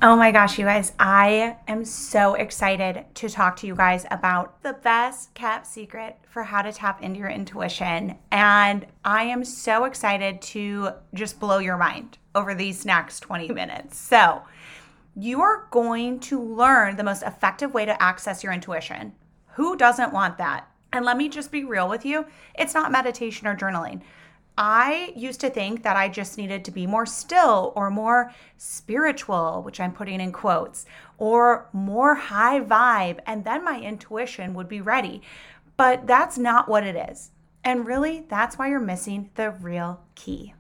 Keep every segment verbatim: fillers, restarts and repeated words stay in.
Oh my gosh, you guys, I am so excited to talk to you guys about the best kept secret for how to tap into your intuition. And I am so excited to just blow your mind over these next twenty minutes. So, you are going to learn the most effective way to access your intuition. Who doesn't want that? And let me just be real with you, it's not meditation or journaling. I used to think that I just needed to be more still or more spiritual, which I'm putting in quotes, or more high vibe, and then my intuition would be ready. But that's not what it is. And really, that's why you're missing the real key.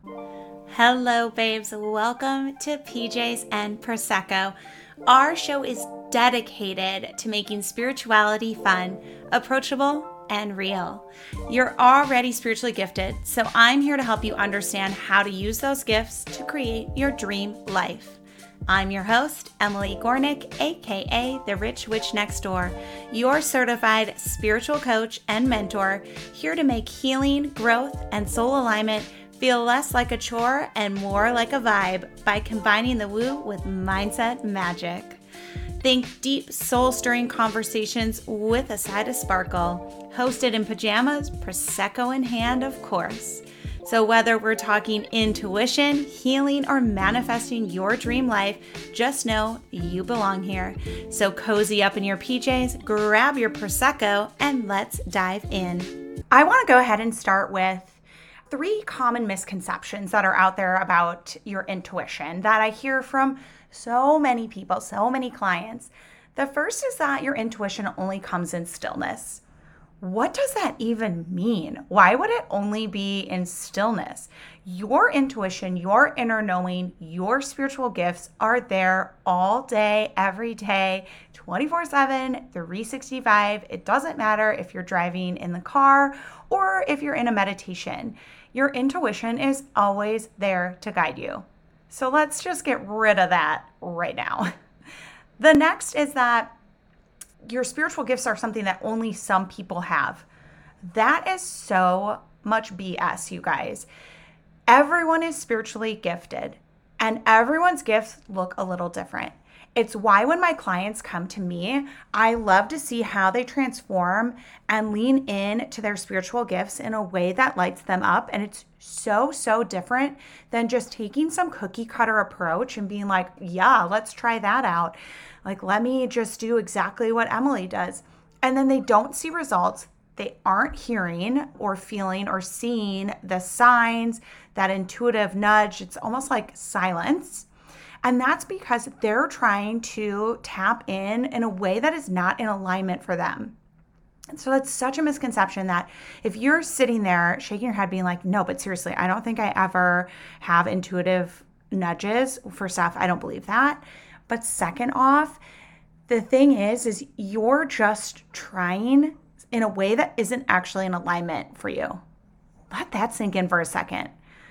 Hello, babes. Welcome to P Js and Prosecco. Our show is dedicated to making spirituality fun, approachable, and real. You're already spiritually gifted, so I'm here to help you understand how to use those gifts to create your dream life. I'm your host, Emily Gornick, aka The Rich Witch Next Door, your certified spiritual coach and mentor, here to make healing, growth, and soul alignment feel less like a chore and more like a vibe by combining the woo with mindset magic. Think deep, soul-stirring conversations with a side of sparkle, hosted in pajamas, Prosecco in hand, of course. So whether we're talking intuition, healing, or manifesting your dream life, just know you belong here. So cozy up in your P Js, grab your Prosecco, and let's dive in. I want to go ahead and start with three common misconceptions that are out there about your intuition that I hear from so many people, so many clients. The first is that your intuition only comes in stillness. What does that even mean? Why would it only be in stillness? Your intuition, your inner knowing, your spiritual gifts are there all day, every day, twenty-four seven, three sixty-five. It doesn't matter if you're driving in the car or if you're in a meditation. Your intuition is always there to guide you. So let's just get rid of that right now. The next is that your spiritual gifts are something that only some people have. That is so much B S, you guys. Everyone is spiritually gifted, and everyone's gifts look a little different. It's why when my clients come to me, I love to see how they transform and lean in to their spiritual gifts in a way that lights them up. And it's so, so different than just taking some cookie cutter approach and being like, yeah, let's try that out. Like, let me just do exactly what Emily does. And then they don't see results. They aren't hearing or feeling or seeing the signs, that intuitive nudge. It's almost like silence. And that's because they're trying to tap in in a way that is not in alignment for them. And so that's such a misconception that if you're sitting there shaking your head being like, no, but seriously, I don't think I ever have intuitive nudges for stuff. I don't believe that. But second off, the thing is, is you're just trying in a way that isn't actually in alignment for you. Let that sink in for a second.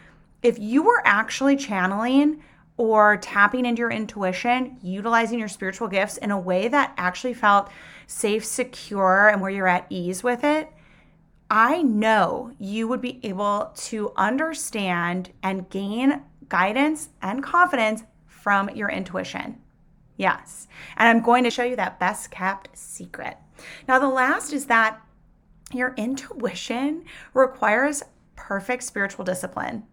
If you were actually channeling or tapping into your intuition, utilizing your spiritual gifts in a way that actually felt safe, secure, and where you're at ease with it, I know you would be able to understand and gain guidance and confidence from your intuition. Yes. And I'm going to show you that best kept secret. Now, the last is that your intuition requires perfect spiritual discipline.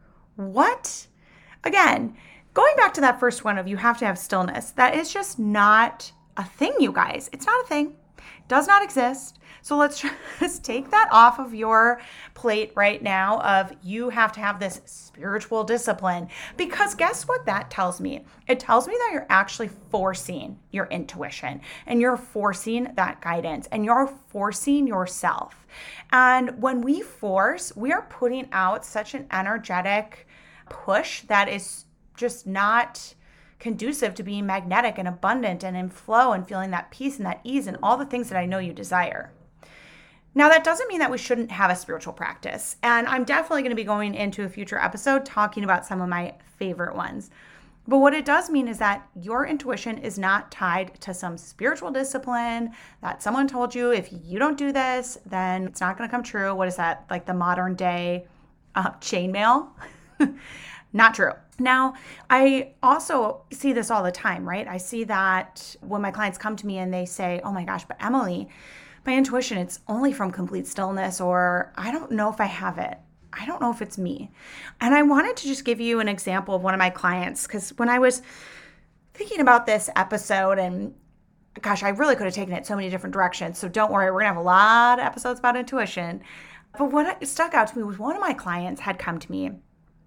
What? Again, going back to that first one of you have to have stillness, that is just not a thing, you guys. It's not a thing. It does not exist. So let's just take that off of your plate right now of you have to have this spiritual discipline. Because guess what that tells me? It tells me that you're actually forcing your intuition and you're forcing that guidance and you're forcing yourself. And when we force, we are putting out such an energetic push that is just not conducive to being magnetic and abundant and in flow and feeling that peace and that ease and all the things that I know you desire. Now, that doesn't mean that we shouldn't have a spiritual practice. And I'm definitely going to be going into a future episode talking about some of my favorite ones. But what it does mean is that your intuition is not tied to some spiritual discipline that someone told you, if you don't do this, then it's not going to come true. What is that? Like the modern day uh, chainmail? Not true. Now, I also see this all the time, right? I see that when my clients come to me and they say, oh my gosh, but Emily, my intuition, it's only from complete stillness, or I don't know if I have it. I don't know if it's me. And I wanted to just give you an example of one of my clients, because when I was thinking about this episode, and gosh, I really could have taken it so many different directions. So don't worry, we're going to have a lot of episodes about intuition. But what stuck out to me was one of my clients had come to me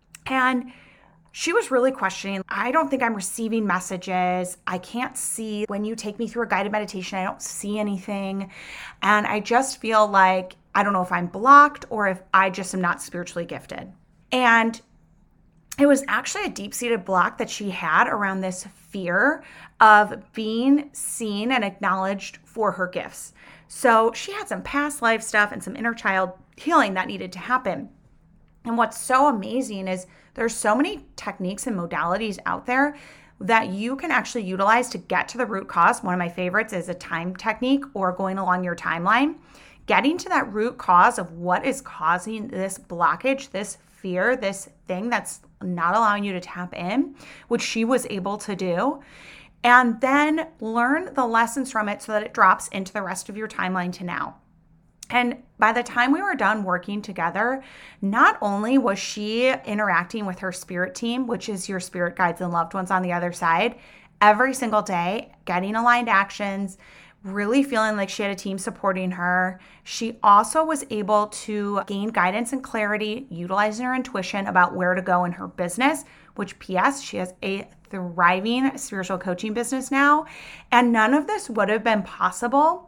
and she was really questioning, I don't think I'm receiving messages. I can't see when you take me through a guided meditation, I don't see anything. And I just feel like, I don't know if I'm blocked or if I just am not spiritually gifted. And it was actually a deep-seated block that she had around this fear of being seen and acknowledged for her gifts. So she had some past life stuff and some inner child healing that needed to happen. And what's so amazing is there's so many techniques and modalities out there that you can actually utilize to get to the root cause. One of my favorites is a time technique or going along your timeline. Getting to that root cause of what is causing this blockage, this fear, this thing that's not allowing you to tap in, which she was able to do. And then learn the lessons from it so that it drops into the rest of your timeline to now. And by the time we were done working together, not only was she interacting with her spirit team, which is your spirit guides and loved ones on the other side, every single day, getting aligned actions, really feeling like she had a team supporting her. She also was able to gain guidance and clarity, utilizing her intuition about where to go in her business, which P S, she has a thriving spiritual coaching business now. And none of this would have been possible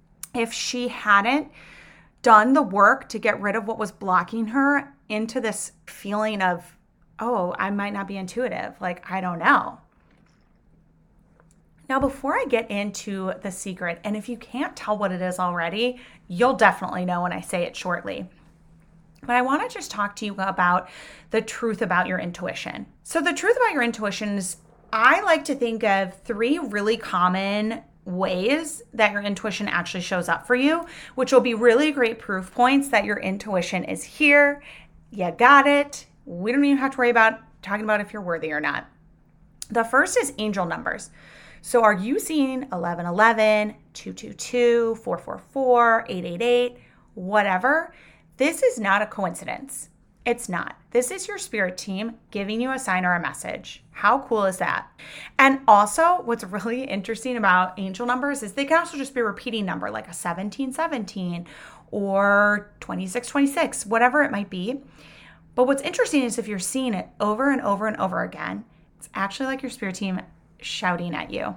if she hadn't done the work to get rid of what was blocking her into this feeling of, oh, I might not be intuitive. Like, I don't know. Now, before I get into the secret, and if you can't tell what it is already, you'll definitely know when I say it shortly. But I want to just talk to you about the truth about your intuition. So the truth about your intuition is, I like to think of three really common ways that your intuition actually shows up for you, which will be really great proof points that your intuition is here. You got it. We don't even have to worry about talking about if you're worthy or not. The first is angel numbers. So are you seeing eleven eleven, two two two, four four four, eight eight eight, whatever? This is not a coincidence. It's not. This is your spirit team giving you a sign or a message. How cool is that? And also, what's really interesting about angel numbers is they can also just be a repeating number, like a seventeen seventeen or twenty-six twenty-six, whatever it might be. But what's interesting is if you're seeing it over and over and over again, it's actually like your spirit team shouting at you.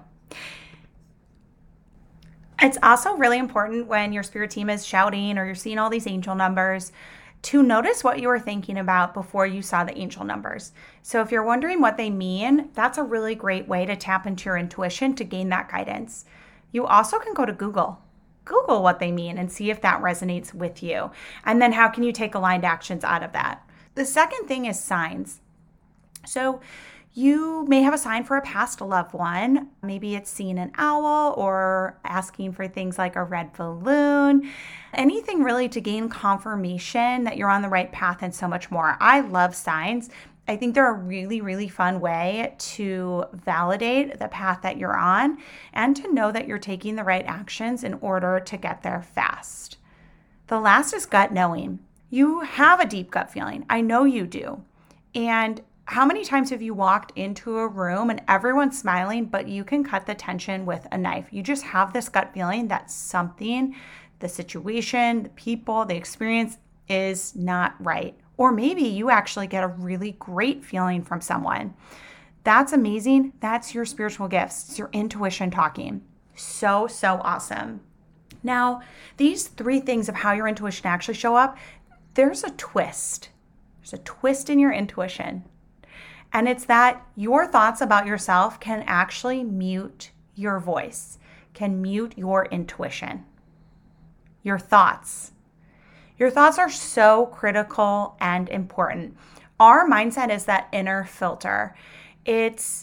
It's also really important when your spirit team is shouting or you're seeing all these angel numbers to notice what you were thinking about before you saw the angel numbers. So if you're wondering what they mean, that's a really great way to tap into your intuition to gain that guidance. You also can go to Google. Google what they mean and see if that resonates with you. And then how can you take aligned actions out of that? The second thing is signs. So you may have a sign for a past loved one. Maybe it's seeing an owl or asking for things like a red balloon, anything really to gain confirmation that you're on the right path and so much more. I love signs. I think they're a really, really fun way to validate the path that you're on and to know that you're taking the right actions in order to get there fast. The last is gut knowing. You have a deep gut feeling. I know you do. And how many times have you walked into a room and everyone's smiling, but you can cut the tension with a knife? You just have this gut feeling that something, the situation, the people, the experience is not right. Or maybe you actually get a really great feeling from someone. That's amazing. That's your spiritual gifts. It's your intuition talking. So, so awesome. Now, these three things of how your intuition actually show up, there's a twist. There's a twist in your intuition. And it's that your thoughts about yourself can actually mute your voice, can mute your intuition. Your thoughts. Your thoughts are so critical and important. Our mindset is that inner filter. It's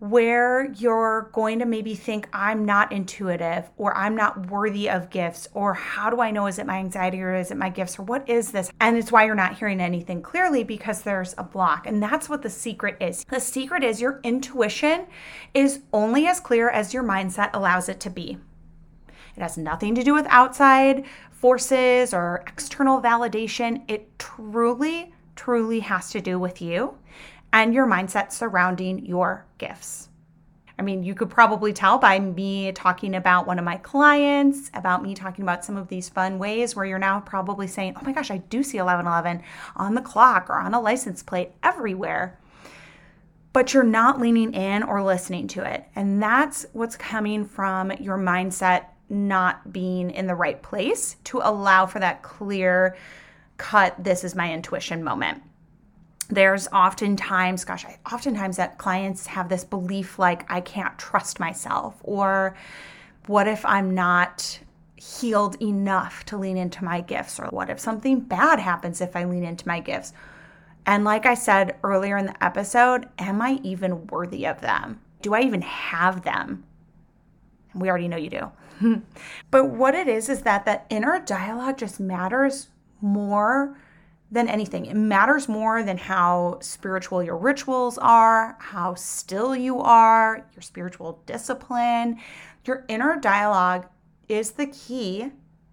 where you're going to maybe think I'm not intuitive or I'm not worthy of gifts, or how do I know, is it my anxiety or is it my gifts, or what is this? And it's why you're not hearing anything clearly, because there's a block. And that's what the secret is. The secret is your intuition is only as clear as your mindset allows it to be. It has nothing to do with outside forces or external validation. It truly, truly has to do with you and your mindset surrounding your gifts. I mean, you could probably tell by me talking about one of my clients, about me talking about some of these fun ways where you're now probably saying, oh my gosh, I do see eleven eleven on the clock or on a license plate everywhere. But you're not leaning in or listening to it. And that's what's coming from your mindset not being in the right place to allow for that clear cut, this is my intuition moment. There's oftentimes, gosh, I, oftentimes that clients have this belief like, I can't trust myself, or what if I'm not healed enough to lean into my gifts, or what if something bad happens if I lean into my gifts? And like I said earlier in the episode, am I even worthy of them? Do I even have them? We already know you do. But what it is, is that that inner dialogue just matters more than anything. It matters more than how spiritual your rituals are, how still you are, your spiritual discipline. Your inner dialogue is the key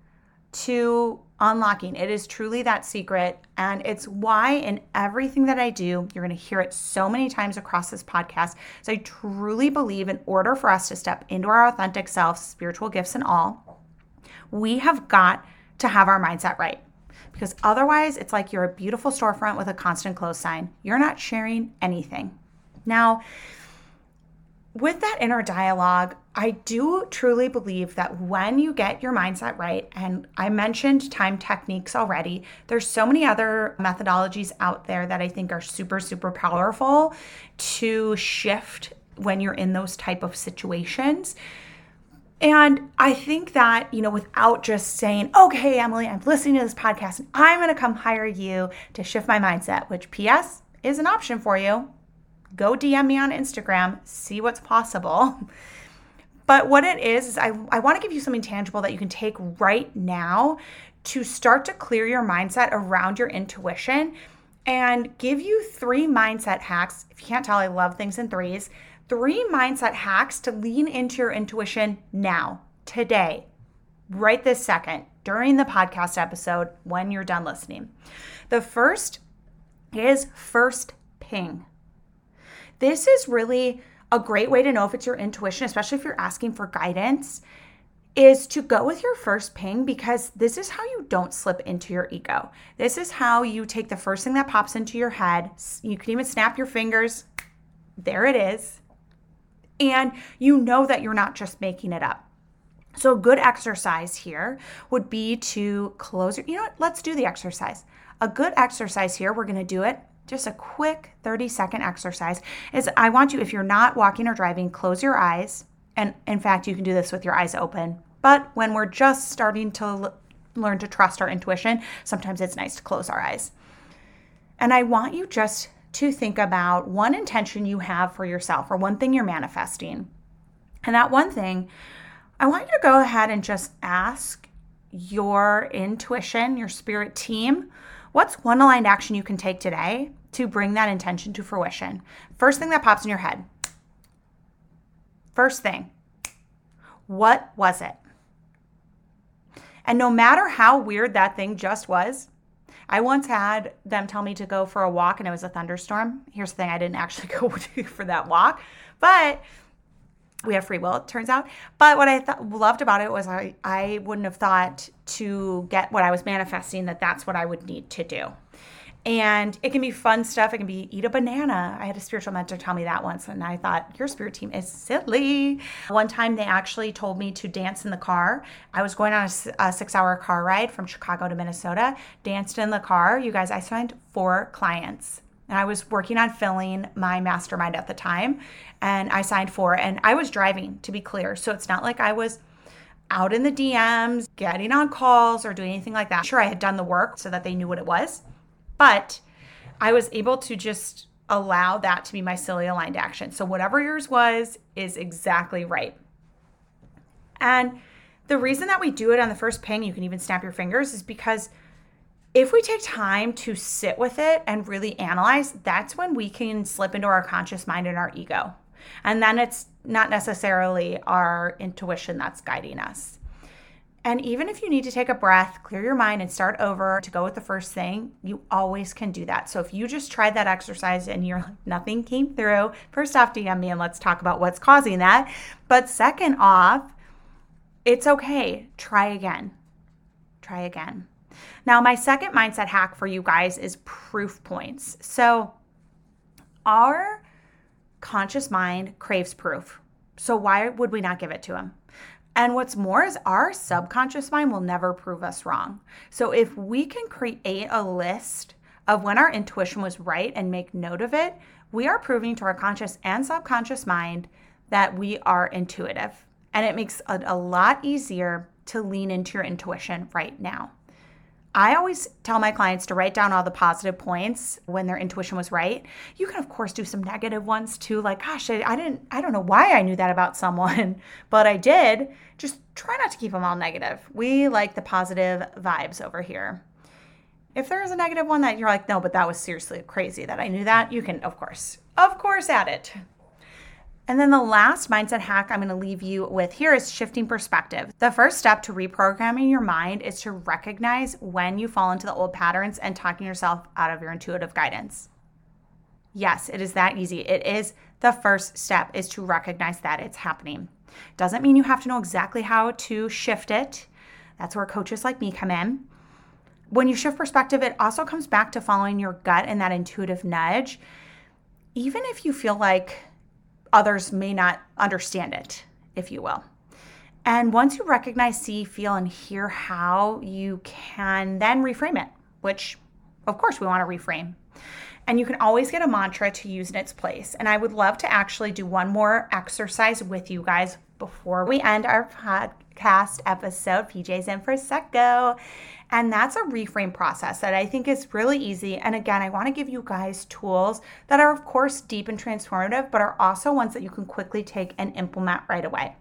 to unlocking. It is truly that secret. And it's why in everything that I do, you're going to hear it so many times across this podcast. So I truly believe in order for us to step into our authentic selves, spiritual gifts and all, we have got to have our mindset right. Because otherwise, it's like you're a beautiful storefront with a constant close sign. You're not sharing anything. Now, with that inner dialogue, I do truly believe that when you get your mindset right, and I mentioned time techniques already, there's so many other methodologies out there that I think are super, super powerful to shift when you're in those type of situations. And I think that, you know, without just saying, okay, Emily, I'm listening to this podcast and I'm going to come hire you to shift my mindset, which P S is an option for you. Go D M me on Instagram, see what's possible. But what it is, is I, I want to give you something tangible that you can take right now to start to clear your mindset around your intuition, and give you three mindset hacks. If you can't tell, I love things in threes. Three mindset hacks to lean into your intuition now, today, right this second, during the podcast episode when you're done listening. The first is first ping. This is really a great way to know if it's your intuition, especially if you're asking for guidance, is to go with your first ping, because this is how you don't slip into your ego. This is how you take the first thing that pops into your head. You can even snap your fingers. There it is. And you know that you're not just making it up. So a good exercise here would be to close your, you know what, let's do the exercise. A good exercise here, we're going to do it, just a quick thirty second exercise, is I want you, if you're not walking or driving, close your eyes. And in fact, you can do this with your eyes open. But when we're just starting to l- learn to trust our intuition, sometimes it's nice to close our eyes. And I want you just to think about one intention you have for yourself, or one thing you're manifesting. And that one thing, I want you to go ahead and just ask your intuition, your spirit team, what's one aligned action you can take today to bring that intention to fruition? First thing that pops in your head. First thing. What was it? And no matter how weird that thing just was, I once had them tell me to go for a walk and it was a thunderstorm. Here's the thing, I didn't actually go for that walk, but we have free will, it turns out. But what I th- loved about it was I, I wouldn't have thought to get what I was manifesting that that's what I would need to do. And it can be fun stuff. It can be eat a banana. I had a spiritual mentor tell me that once, and I thought, your spirit team is silly. One time they actually told me to dance in the car. I was going on a, a six-hour car ride from Chicago to Minnesota, danced in the car. You guys, I signed four clients. And I was working on filling my mastermind at the time, and I signed four. And I was driving, to be clear. So it's not like I was out in the D Ms, getting on calls, or doing anything like that. Sure, I had done the work so that they knew what it was. But I was able to just allow that to be my cilia aligned action. So whatever yours was is exactly right. And the reason that we do it on the first ping, you can even snap your fingers, is because if we take time to sit with it and really analyze, that's when we can slip into our conscious mind and our ego. And then it's not necessarily our intuition that's guiding us. And even if you need to take a breath, clear your mind, and start over to go with the first thing, you always can do that. So if you just tried that exercise and you're like, nothing came through, first off, D M me and let's talk about what's causing that. But second off, it's okay. Try again. Try again. Now, my second mindset hack for you guys is proof points. So our conscious mind craves proof. So why would we not give it to him? And what's more is our subconscious mind will never prove us wrong. So if we can create a list of when our intuition was right and make note of it, we are proving to our conscious and subconscious mind that we are intuitive. And it makes it a lot easier to lean into your intuition right now. I always tell my clients to write down all the positive points when their intuition was right. You can, of course, do some negative ones too. Like, gosh, I, I didn't, I don't know why I knew that about someone, but I did. Just try not to keep them all negative. We like the positive vibes over here. If there is a negative one that you're like, no, but that was seriously crazy that I knew that, you can, of course, of course, add it. And then the last mindset hack I'm going to leave you with here is shifting perspective. The first step to reprogramming your mind is to recognize when you fall into the old patterns and talking yourself out of your intuitive guidance. Yes, it is that easy. It is the first step, is to recognize that it's happening. Doesn't mean you have to know exactly how to shift it. That's where coaches like me come in. When you shift perspective, it also comes back to following your gut and that intuitive nudge. Even if you feel like others may not understand it, if you will. And once you recognize, see, feel, and hear how, you can then reframe it, which of course we want to reframe. And you can always get a mantra to use in its place. And I would love to actually do one more exercise with you guys before we end our podcast episode, P J's in for Secco. And that's a reframe process that I think is really easy. And again, I want to give you guys tools that are, of course, deep and transformative, but are also ones that you can quickly take and implement right away.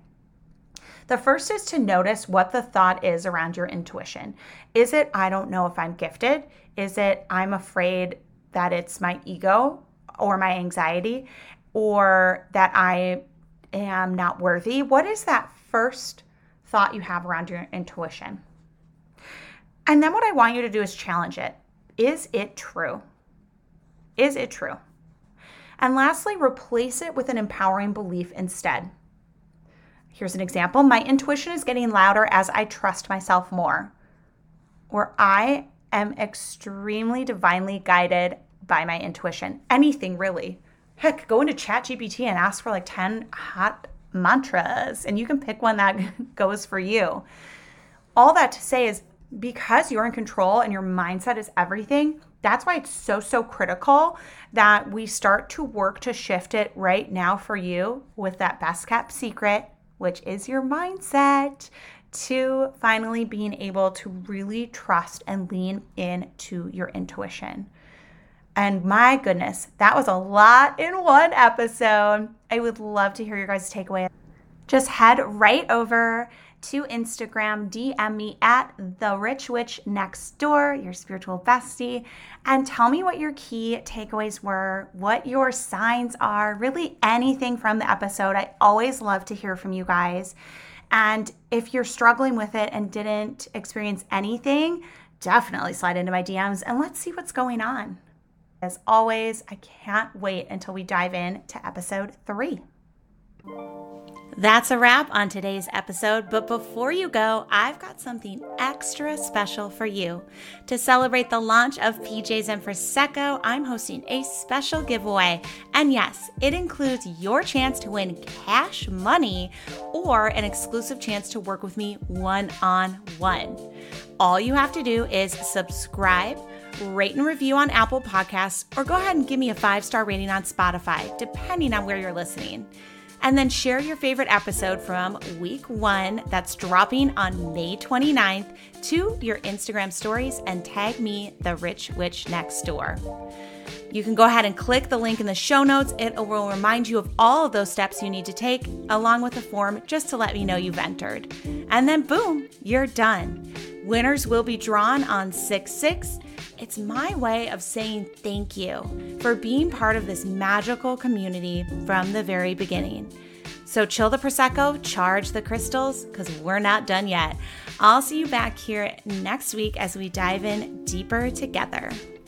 The first is to notice what the thought is around your intuition. Is it, I don't know if I'm gifted? Is it, I'm afraid that it's my ego or my anxiety, or that I am not worthy? What is that first thought you have around your intuition? And then what I want you to do is challenge it. Is it true? Is it true? And lastly, replace it with an empowering belief instead. Here's an example. My intuition is getting louder as I trust myself more. Or I am extremely divinely guided by my intuition. Anything really. Heck, go into ChatGPT and ask for like ten hot mantras, and you can pick one that goes for you. All that to say is, because you're in control and your mindset is everything, that's why it's so, so critical that we start to work to shift it right now for you with that best kept secret, which is your mindset, to finally being able to really trust and lean into your intuition. And my goodness, that was a lot in one episode. I would love to hear your guys' takeaway. Just head right over to Instagram, D M me at The Rich Witch Next Door, your spiritual bestie, and tell me what your key takeaways were, what your signs are, really anything from the episode. I always love to hear from you guys. And if you're struggling with it and didn't experience anything, definitely slide into my D Ms and let's see what's going on. As always, I can't wait until we dive in to episode three. That's a wrap on today's episode, but before you go, I've got something extra special for you. To celebrate the launch of P J's in for Secco, I'm hosting a special giveaway. And yes, it includes your chance to win cash money or an exclusive chance to work with me one-on-one. All you have to do is subscribe, rate and review on Apple Podcasts, or go ahead and give me a five-star rating on Spotify, depending on where you're listening. And then share your favorite episode from week one that's dropping on May twenty-ninth to your Instagram stories and tag me, The Rich Witch Next Door. You can go ahead and click the link in the show notes. It will remind you of all of those steps you need to take, along with a form just to let me know you've entered. And then boom, you're done. Winners will be drawn on six six. It's my way of saying thank you for being part of this magical community from the very beginning. So chill the Prosecco, charge the crystals, because we're not done yet. I'll see you back here next week as we dive in deeper together.